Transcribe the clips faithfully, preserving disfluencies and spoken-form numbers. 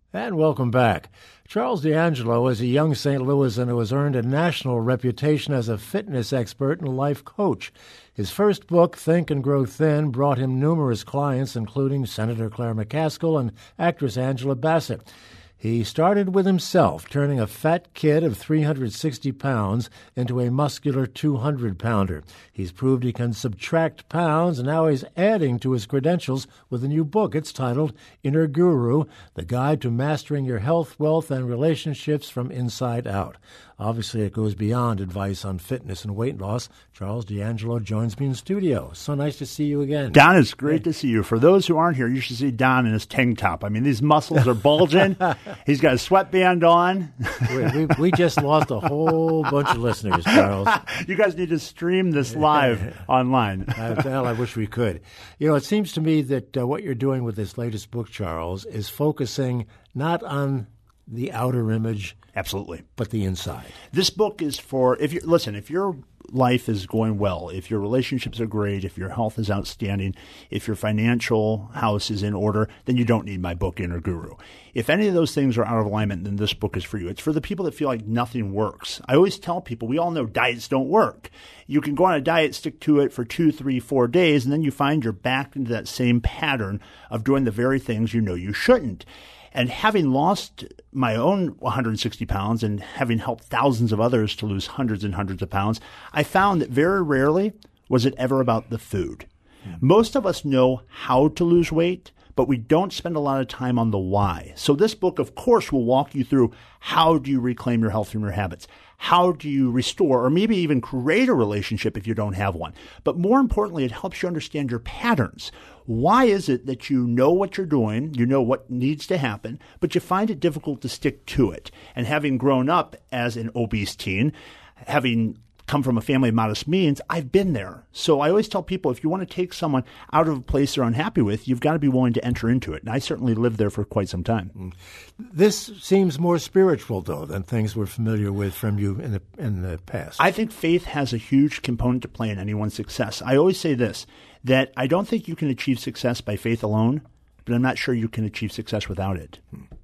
And welcome back. Charles D'Angelo is a young Saint Louisan who has earned a national reputation as a fitness expert and life coach. His first book, Think and Grow Thin, brought him numerous clients, including Senator Claire McCaskill and actress Angela Bassett. He started with himself, turning a fat kid of three hundred sixty pounds into a muscular two hundred pounder. He's proved he can subtract pounds, and now he's adding to his credentials with a new book. It's titled Inner Guru, The Guide to Mastering Your Health, Wealth, and Relationships from Inside Out. Obviously, it goes beyond advice on fitness and weight loss. Charles D'Angelo joins me in studio. So nice to see you again. Don, it's great to see you. For those who aren't here, you should see Don in his tank top. I mean, these muscles are bulging. He's got a sweatband on. we, we, we just lost a whole bunch of listeners, Charles. You guys need to stream this live online. uh, well, I wish we could. You know, it seems to me that uh, what you're doing with this latest book, Charles, is focusing not on the outer image, absolutely, but the inside. This book is for, if you listen, if your life is going well, if your relationships are great, if your health is outstanding, if your financial house is in order, then you don't need my book, Inner Guru. If any of those things are out of alignment, then this book is for you. It's for the people that feel like nothing works. I always tell people, we all know diets don't work. You can go on a diet, stick to it for two, three, four days, and then you find you're back into that same pattern of doing the very things you know you shouldn't. And having lost my own one hundred sixty pounds and having helped thousands of others to lose hundreds and hundreds of pounds, I found that very rarely was it ever about the food. Mm-hmm. Most of us know how to lose weight, but we don't spend a lot of time on the why. So this book, of course, will walk you through how do you reclaim your health from your habits? How do you restore or maybe even create a relationship if you don't have one? But more importantly, it helps you understand your patterns. Why is it that you know what you're doing, you know what needs to happen, but you find it difficult to stick to it? And having grown up as an obese teen, having come from a family of modest means, I've been there. So I always tell people, if you want to take someone out of a place they're unhappy with, you've got to be willing to enter into it. And I certainly lived there for quite some time. This seems more spiritual, though, than things we're familiar with from you in the in the past. I think faith has a huge component to play in anyone's success. I always say this, that I don't think you can achieve success by faith alone, but I'm not sure you can achieve success without it.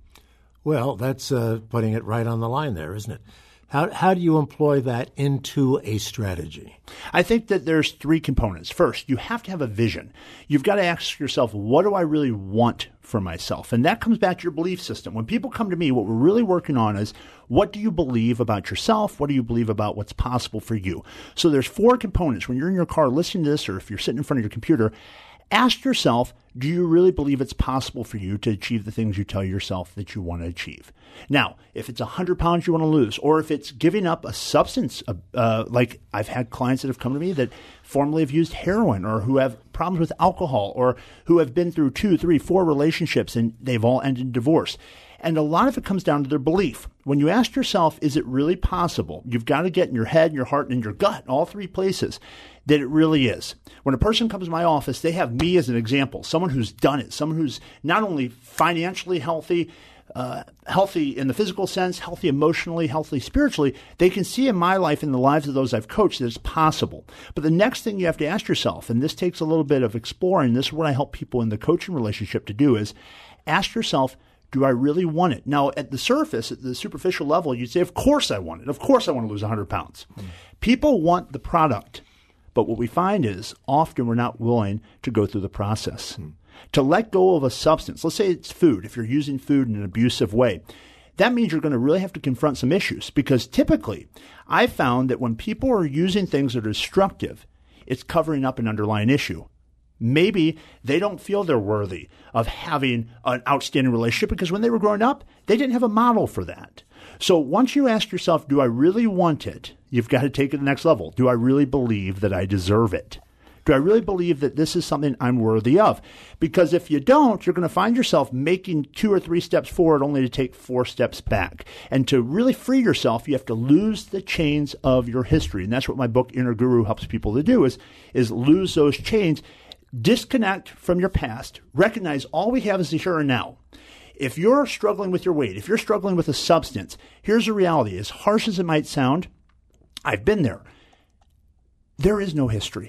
Well, that's uh, putting it right on the line there, isn't it? How how do you employ that into a strategy? I think that there's three components. First, you have to have a vision. You've got to ask yourself, what do I really want for myself? And that comes back to your belief system. When people come to me, what we're really working on is, what do you believe about yourself? What do you believe about what's possible for you? So there's four components. When you're in your car listening to this, or if you're sitting in front of your computer, ask yourself, do you really believe it's possible for you to achieve the things you tell yourself that you want to achieve? Now, if it's one hundred pounds you want to lose, or if it's giving up a substance, uh, like I've had clients that have come to me that formerly have used heroin, or who have problems with alcohol, or who have been through two, three, four relationships and they've all ended in divorce. And a lot of it comes down to their belief. When you ask yourself, is it really possible? You've got to get in your head, in your heart, and in your gut, all three places, that it really is. When a person comes to my office, they have me as an example, someone who's done it, someone who's not only financially healthy, uh, healthy in the physical sense, healthy emotionally, healthy spiritually. They can see in my life and the lives of those I've coached that it's possible. But the next thing you have to ask yourself, and this takes a little bit of exploring, this is what I help people in the coaching relationship to do, is ask yourself, do I really want it? Now, at the surface, at the superficial level, you'd say, of course I want it. Of course I want to lose one hundred pounds. Mm. People want the product. But what we find is often we're not willing to go through the process. Mm. To let go of a substance, let's say it's food, if you're using food in an abusive way, that means you're going to really have to confront some issues. Because typically, I found that when people are using things that are destructive, it's covering up an underlying issue. Maybe they don't feel they're worthy of having an outstanding relationship because when they were growing up, they didn't have a model for that. So once you ask yourself, do I really want it? You've got to take it to the next level. Do I really believe that I deserve it? Do I really believe that this is something I'm worthy of? Because if you don't, you're going to find yourself making two or three steps forward only to take four steps back. And to really free yourself, you have to lose the chains of your history. And that's what my book, Inner Guru, helps people to do, is, is lose those chains. Disconnect from your past. Recognize all we have is the here and now. If you're struggling with your weight, if you're struggling with a substance, here's the reality. As harsh as it might sound, I've been there. There is no history.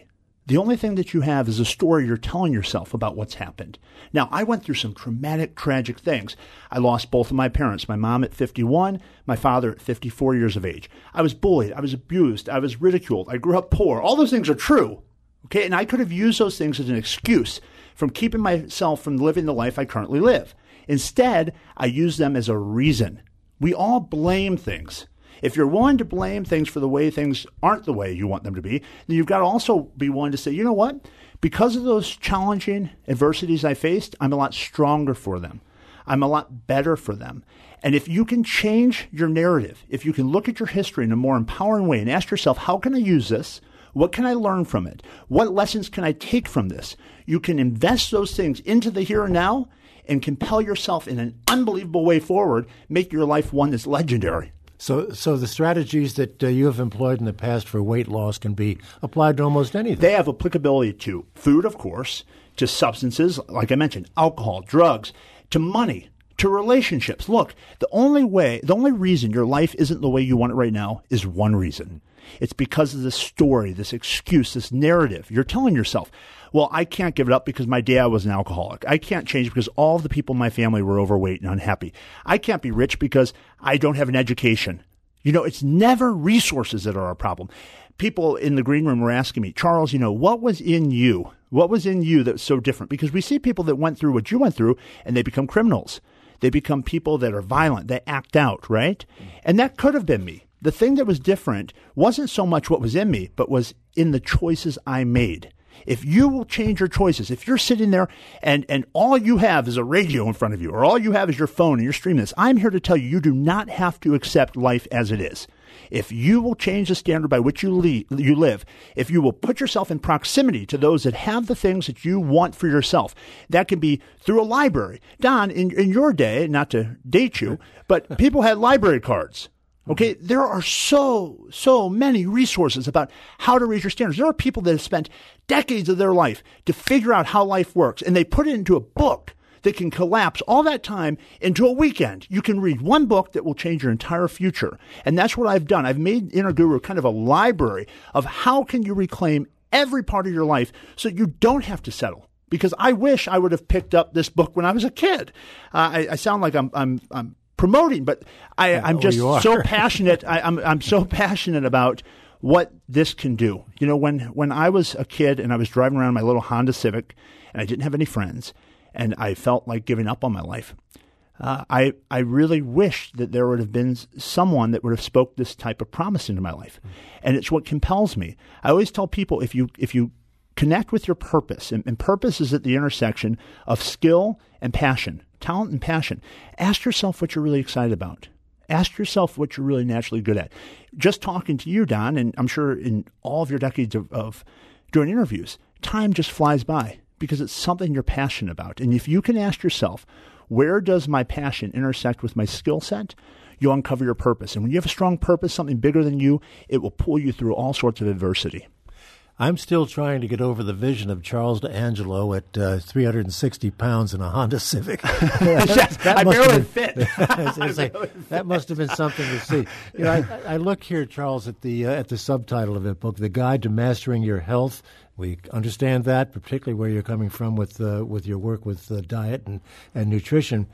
The only thing that you have is a story you're telling yourself about what's happened. Now, I went through some traumatic, tragic things. I lost both of my parents, my mom at fifty-one, my father at fifty-four years of age. I was bullied. I was abused. I was ridiculed. I grew up poor. All those things are true. Okay, and I could have used those things as an excuse from keeping myself from living the life I currently live. Instead, I use them as a reason. We all blame things. If you're willing to blame things for the way things aren't the way you want them to be, then you've got to also be willing to say, you know what? Because of those challenging adversities I faced, I'm a lot stronger for them. I'm a lot better for them. And if you can change your narrative, if you can look at your history in a more empowering way and ask yourself, how can I use this? What can I learn from it? What lessons can I take from this? You can invest those things into the here and now and compel yourself in an unbelievable way forward, make your life one that's legendary. So so the strategies that uh, you have employed in the past for weight loss can be applied to almost anything. They have applicability to food, of course, to substances, like I mentioned, alcohol, drugs, to money, to relationships. Look, the only way, the only reason your life isn't the way you want it right now is one reason. It's because of this story, this excuse, this narrative. You're telling yourself, well, I can't give it up because my dad was an alcoholic. I can't change because all of the people in my family were overweight and unhappy. I can't be rich because I don't have an education. You know, it's never resources that are our problem. People in the green room were asking me, Charles, you know, what was in you? What was in you that was so different? Because we see people that went through what you went through and they become criminals. They become people that are violent. They act out, right? And that could have been me. The thing that was different wasn't so much what was in me, but was in the choices I made. If you will change your choices, if you're sitting there and, and all you have is a radio in front of you, or all you have is your phone and you're streaming this, I'm here to tell you, you do not have to accept life as it is. If you will change the standard by which you, le- you live, if you will put yourself in proximity to those that have the things that you want for yourself, that can be through a library. Don, in, in your day, not to date you, but people had library cards. Okay, there are so, so many resources about how to raise your standards. There are people that have spent decades of their life to figure out how life works, and they put it into a book that can collapse all that time into a weekend. You can read one book that will change your entire future. And that's what I've done. I've made Inner Guru kind of a library of how can you reclaim every part of your life so you don't have to settle. Because I wish I would have picked up this book when I was a kid. Uh, I, I sound like I'm, I'm, I'm promoting, but I, I'm just so passionate. I, I'm I'm so passionate about what this can do. You know, when when I was a kid and I was driving around my little Honda Civic and I didn't have any friends and I felt like giving up on my life, uh, I I really wish that there would have been someone that would have spoke this type of promise into my life, and it's what compels me. I always tell people if you if you connect with your purpose, and, and purpose is at the intersection of skill and passion, talent and passion. Ask yourself what you're really excited about. Ask yourself what you're really naturally good at. Just talking to you, Don, and I'm sure in all of your decades of, of doing interviews, time just flies by because it's something you're passionate about. And if you can ask yourself, where does my passion intersect with my skill set? You'll uncover your purpose. And when you have a strong purpose, something bigger than you, it will pull you through all sorts of adversity. I'm still trying to get over the vision of Charles D'Angelo at uh, three hundred sixty pounds in a Honda Civic. that, that I barely been, fit. it's, it's like, that must have been something to see. You know, I, I look here, Charles, at the uh, at the subtitle of the book, "The Guide to Mastering Your Health." We understand that, particularly where you're coming from with uh, with your work with uh, diet and, and nutrition.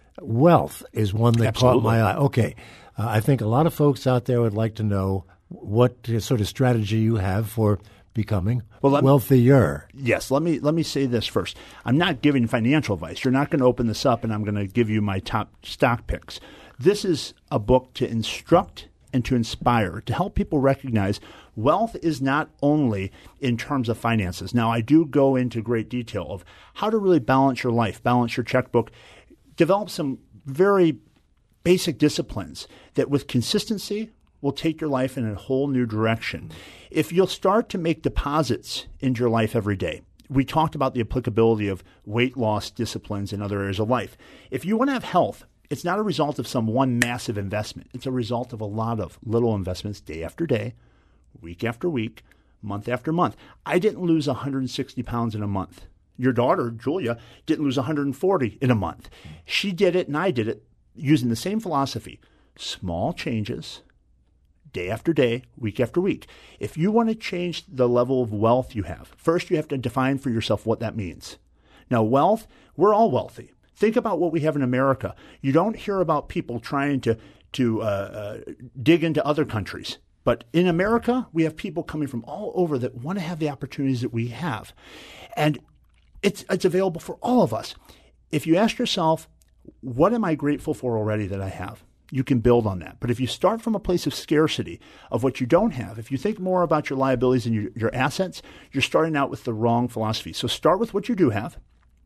Wealth is one that Absolutely. caught my eye. Okay, uh, I think a lot of folks out there would like to know what sort of strategy you have for becoming well, wealthier. Me, yes, let me let me say this first. I'm not giving financial advice. You're not going to open this up and I'm going to give you my top stock picks. This is a book to instruct and to inspire, to help people recognize wealth is not only in terms of finances. Now, I do go into great detail of how to really balance your life, balance your checkbook, develop some very basic disciplines that with consistency will take your life in a whole new direction. If you'll start to make deposits into your life every day, we talked about the applicability of weight loss disciplines in other areas of life. If you want to have health, it's not a result of some one massive investment. It's a result of a lot of little investments day after day, week after week, month after month. I didn't lose one hundred sixty pounds in a month. Your daughter, Julia, didn't lose one hundred forty in a month. She did it and I did it using the same philosophy. Small changes, day after day, week after week. If you want to change the level of wealth you have, first you have to define for yourself what that means. Now, wealth, we're all wealthy. Think about what we have in America. You don't hear about people trying to, to uh, uh, dig into other countries. But in America, we have people coming from all over that want to have the opportunities that we have. And it's it's available for all of us. If you ask yourself, what am I grateful for already that I have? You can build on that. But if you start from a place of scarcity of what you don't have, if you think more about your liabilities and your, your assets, you're starting out with the wrong philosophy. So start with what you do have.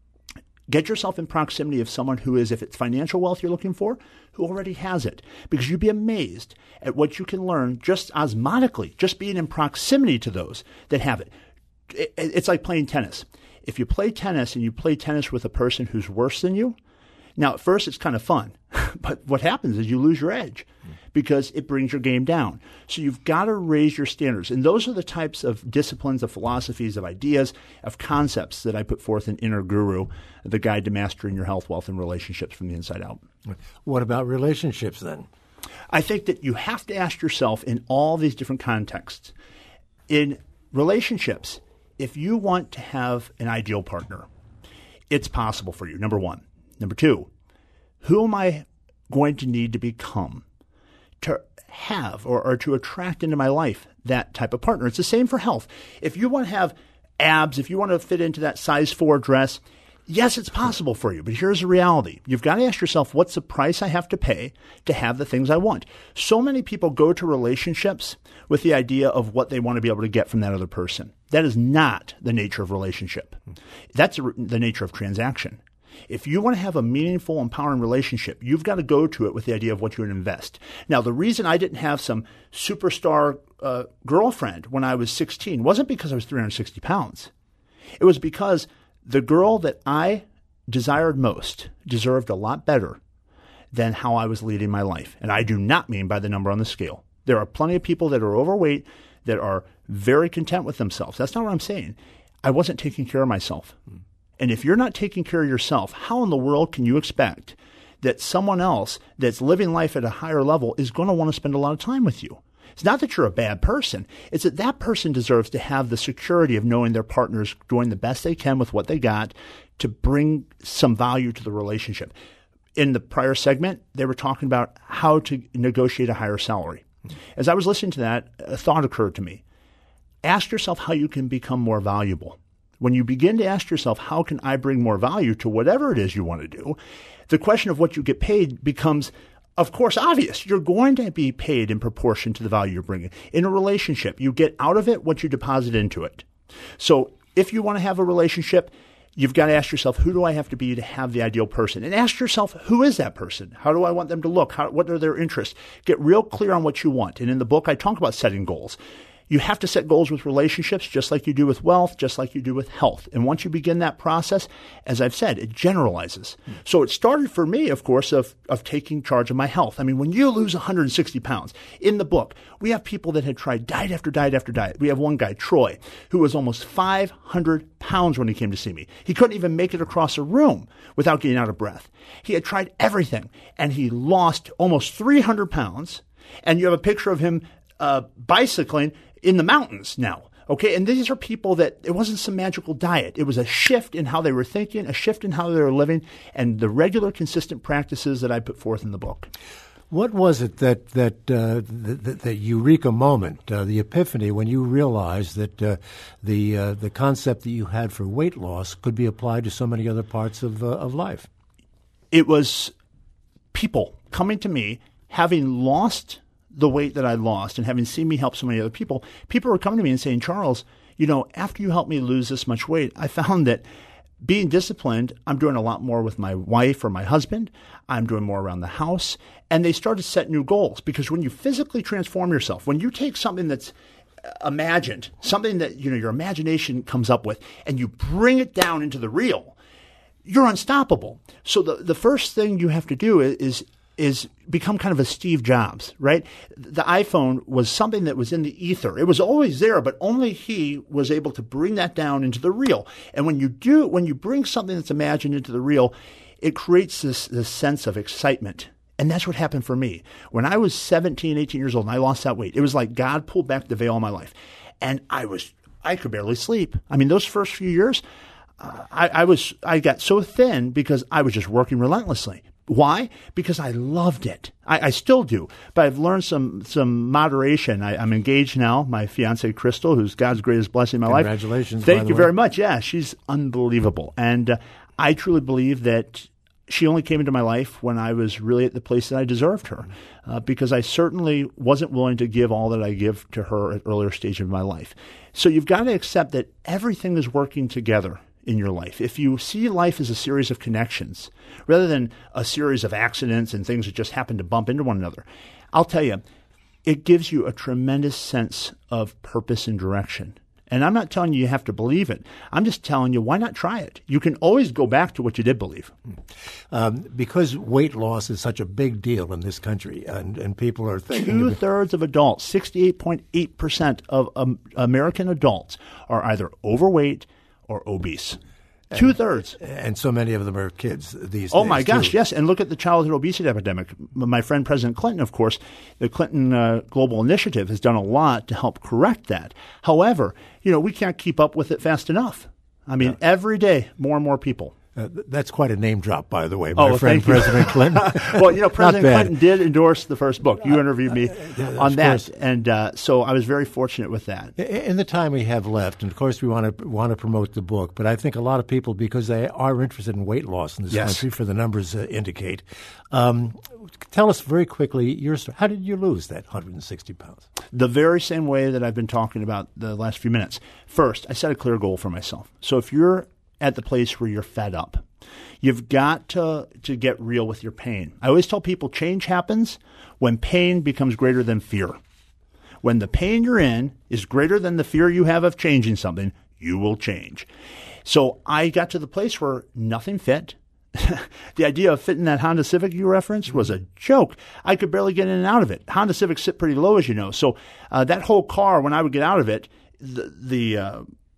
Get yourself in proximity of someone who is, if it's financial wealth you're looking for, who already has it. Because you'd be amazed at what you can learn just osmotically, just being in proximity to those that have it. It's like playing tennis. If you play tennis and you play tennis with a person who's worse than you, now at first it's kind of fun, but what happens is you lose your edge because it brings your game down. So you've got to raise your standards. And those are the types of disciplines, of philosophies, of ideas, of concepts that I put forth in Inner Guru, the guide to mastering your health, wealth, and relationships from the inside out. What about relationships then? I think that you have to ask yourself in all these different contexts. In relationships, if you want to have an ideal partner, it's possible for you, number one. Number two, who am I going to need to become to have or, or to attract into my life that type of partner? It's the same for health. If you want to have abs, if you want to fit into that size four dress, yes, it's possible for you. But here's the reality. You've got to ask yourself, what's the price I have to pay to have the things I want? So many people go to relationships with the idea of what they want to be able to get from that other person. That is not the nature of relationship. That's the nature of transaction. If you want to have a meaningful, empowering relationship, you've got to go to it with the idea of what you're going to invest. Now, the reason I didn't have some superstar uh, girlfriend when I was sixteen wasn't because I was three hundred sixty pounds. It was because the girl that I desired most deserved a lot better than how I was leading my life. And I do not mean by the number on the scale. There are plenty of people that are overweight that are very content with themselves. That's not what I'm saying. I wasn't taking care of myself. Mm. And if you're not taking care of yourself, how in the world can you expect that someone else that's living life at a higher level is going to want to spend a lot of time with you? It's not that you're a bad person. It's that that person deserves to have the security of knowing their partner's doing the best they can with what they got to bring some value to the relationship. In the prior segment, they were talking about how to negotiate a higher salary. As I was listening to that, a thought occurred to me. Ask yourself how you can become more valuable. When you begin to ask yourself, how can I bring more value to whatever it is you want to do, the question of what you get paid becomes, of course, obvious. You're going to be paid in proportion to the value you're bringing. In a relationship, you get out of it what you deposit into it. So if you want to have a relationship, you've got to ask yourself, who do I have to be to have the ideal person? And ask yourself, who is that person? How do I want them to look? How, what are their interests? Get real clear on what you want. And in the book, I talk about setting goals. You have to set goals with relationships just like you do with wealth, just like you do with health. And once you begin that process, as I've said, it generalizes. Mm. So it started for me, of course, of, of taking charge of my health. I mean, when you lose one hundred sixty pounds, in the book, we have people that had tried diet after diet after diet. We have one guy, Troy, who was almost five hundred pounds when he came to see me. He couldn't even make it across a room without getting out of breath. He had tried everything, and he lost almost three hundred pounds. And you have a picture of him uh, bicycling in the mountains now, okay? And these are people that it wasn't some magical diet. It was a shift in how they were thinking, a shift in how they were living, and the regular, consistent practices that I put forth in the book. What was it that that uh, that, that eureka moment, uh, the epiphany, when you realized that uh, the uh, the concept that you had for weight loss could be applied to so many other parts of uh, of life? It was people coming to me, having lost the weight that I lost and having seen me help so many other people. People were coming to me and saying, Charles, you know, after you helped me lose this much weight, I found that being disciplined, I'm doing a lot more with my wife or my husband. I'm doing more around the house. And they started to set new goals, because when you physically transform yourself, when you take something that's imagined, something that, you know, your imagination comes up with, and you bring it down into the real, you're unstoppable. So the, the first thing you have to do is, is is become kind of a Steve Jobs, right? The iPhone was something that was in the ether. It was always there, but only he was able to bring that down into the real. And when you do, when you bring something that's imagined into the real, it creates this, this sense of excitement And that's what happened for me. When I was seventeen, eighteen years old and I lost that weight, it was like God pulled back the veil in my life. And I was, I could barely sleep. I mean, those first few years, uh, I, I was, I got so thin because I was just working relentlessly. Why? Because I loved it. I, I still do, but I've learned some some moderation. I, I'm engaged now. My fiancée, Crystal, who's God's greatest blessing in my life. Congratulations. Thank by you the way. very much. Yeah, she's unbelievable. And uh, I truly believe that she only came into my life when I was really at the place that I deserved her, uh, because I certainly wasn't willing to give all that I give to her at earlier stage of my life. So you've got to accept that everything is working together in your life. If you see life as a series of connections rather than a series of accidents and things that just happen to bump into one another, I'll tell you, it gives you a tremendous sense of purpose and direction. And I'm not telling you you have to believe it. I'm just telling you, why not try it? You can always go back to what you did believe. Um, because weight loss is such a big deal in this country, and, and people are thinking... Two-thirds of adults, sixty-eight point eight percent of um, American adults are either overweight or obese. Two-thirds. And so many of them are kids these days. Oh, my gosh, too. yes. And look at the childhood obesity epidemic. My friend President Clinton, of course, the Clinton uh, Global Initiative has done a lot to help correct that. However, you know, we can't keep up with it fast enough. I mean, yeah. Every day, more and more people. Uh, that's quite a name drop, by the way, my oh, well, friend President Clinton. Well, you know, President Clinton did endorse the first book. You interviewed me uh, on that, course. and uh, so I was very fortunate with that. In the time we have left, and of course we want to want to promote the book, but I think a lot of people, because they are interested in weight loss in this yes. country, for the numbers uh, indicate. Um, tell us very quickly, your story. How did you lose that one hundred sixty pounds? The very same way that I've been talking about the last few minutes. First, I set a clear goal for myself. So if you're at the place where you're fed up, you've got to, to get real with your pain. I always tell people change happens when pain becomes greater than fear. When the pain you're in is greater than the fear you have of changing something, you will change. So I got to the place where nothing fit. The idea of fitting that Honda Civic you referenced was a joke. I could barely get in and out of it. Honda Civics sit pretty low, as you know. So uh, that whole car, when I would get out of it, the, the uh,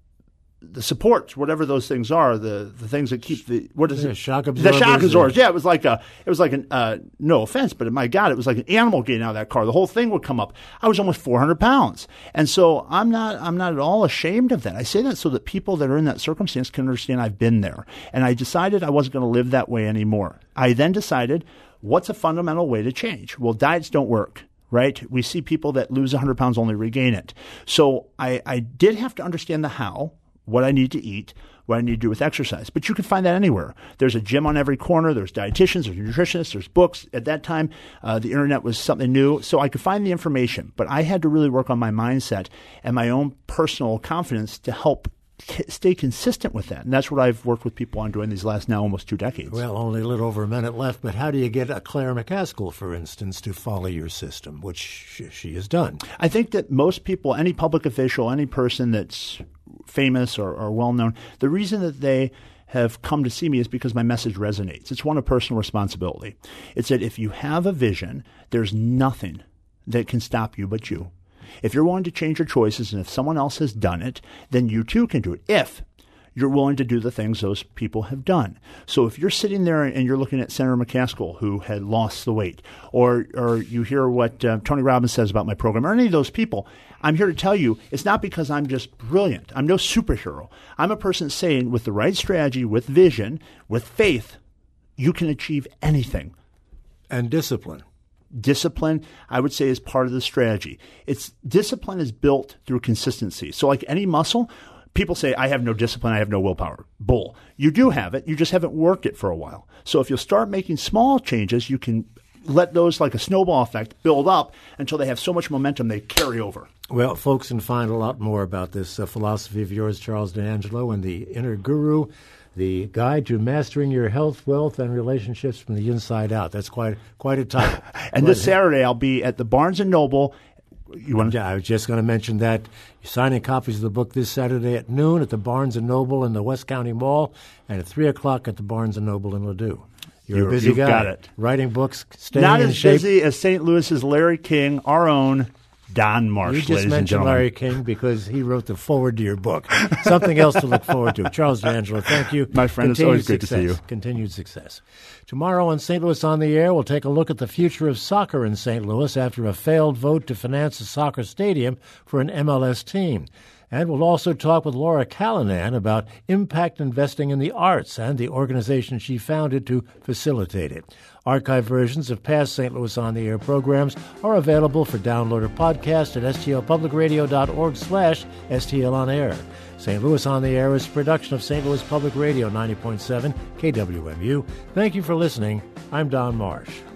the supports, whatever those things are, the, the things that keep the what is yeah, it? Shock absorbers. The shock absorbers. Yeah, it was like a it was like an uh, no offense, but my God, it was like an animal getting out of that car. The whole thing would come up. I was almost four hundred pounds, and so I'm not I'm not at all ashamed of that. I say that so that people that are in that circumstance can understand I've been there, and I decided I wasn't going to live that way anymore. I then decided, what's a fundamental way to change? Well, diets don't work. Right? We see people that lose one hundred pounds only regain it. So I, I did have to understand the how, what I need to eat, what I need to do with exercise. But you can find that anywhere. There's a gym on every corner. There's dietitians, there's nutritionists, there's books. At that time, uh, the internet was something new. So I could find the information. But I had to really work on my mindset and my own personal confidence to help t- stay consistent with that. And that's what I've worked with people on doing these last now almost two decades. Well, only a little over a minute left. But how do you get a Claire McCaskill, for instance, to follow your system, which she, she has done? I think that most people, any public official, any person that's famous or, or well-known, the reason that they have come to see me is because my message resonates. It's one of personal responsibility. It's that if you have a vision, there's nothing that can stop you but you. If you're willing to change your choices and if someone else has done it, then you too can do it. If you're willing to do the things those people have done. So if you're sitting there and you're looking at Senator McCaskill, who had lost the weight, or or you hear what uh, Tony Robbins says about my program, or any of those people, I'm here to tell you it's not because I'm just brilliant. I'm no superhero. I'm a person saying with the right strategy, with vision, with faith, you can achieve anything. And discipline. Discipline, I would say, is part of the strategy. It's discipline is built through consistency. So like any muscle, people say, I have no discipline, I have no willpower. Bull. You do have it. You just haven't worked it for a while. So if you'll start making small changes, you can let those, like a snowball effect, build up until they have so much momentum they carry over. Well, folks can find a lot more about this uh, philosophy of yours, Charles D'Angelo, in The Inner Guru, The Guide to Mastering Your Health, Wealth, and Relationships from the Inside Out. That's quite quite a title. And this Saturday, I'll be at the Barnes and Noble. You want to? Yeah, I was just going to mention that. You're signing copies of the book this Saturday at noon at the Barnes and Noble in the West County Mall, and at three o'clock at the Barnes and Noble in Ladue. You're, You're a busy you've guy. Got it. Writing books, staying Not in as shape. busy as Saint Louis's Larry King, our own Don Marsh, You just ladies and mentioned gentlemen. Larry King because he wrote the forward to your book. Something else to look forward to. Charles D'Angelo, thank you. My friend, it's Continued always great to see success. you. Continued success. Tomorrow on Saint Louis on the Air, we'll take a look at the future of soccer in Saint Louis after a failed vote to finance a soccer stadium for an M L S team. And we'll also talk with Laura Callanan about impact investing in the arts and the organization she founded to facilitate it. Archive versions of past Saint Louis on the Air programs are available for download or podcast at stlpublicradio.org slash stlonair. Saint Louis on the Air is a production of Saint Louis Public Radio ninety point seven K W M U. Thank you for listening. I'm Don Marsh.